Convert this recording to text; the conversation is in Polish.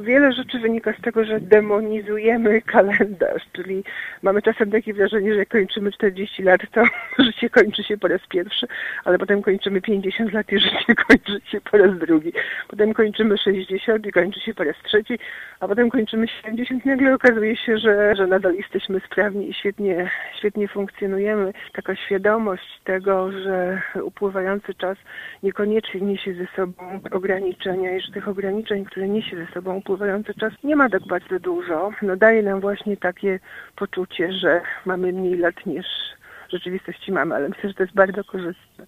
Wiele rzeczy wynika z tego, że demonizujemy kalendarz, czyli mamy czasem takie wrażenie, że jak kończymy 40 lat, to życie kończy się po raz pierwszy, ale potem kończymy 50 lat i życie kończy się po raz drugi. Potem kończymy 60 i kończy się po raz trzeci, a potem kończymy 70 i nagle okazuje się, że nadal jesteśmy sprawni i świetnie funkcjonujemy. Taka świadomość tego, że upływający czas niekoniecznie niesie ze sobą ograniczenia i że tych ograniczeń, które niesie ze sobą upływający czas, nie ma tak bardzo dużo. Daje nam właśnie takie poczucie, że mamy mniej lat niż w rzeczywistości mamy, ale myślę, że to jest bardzo korzystne.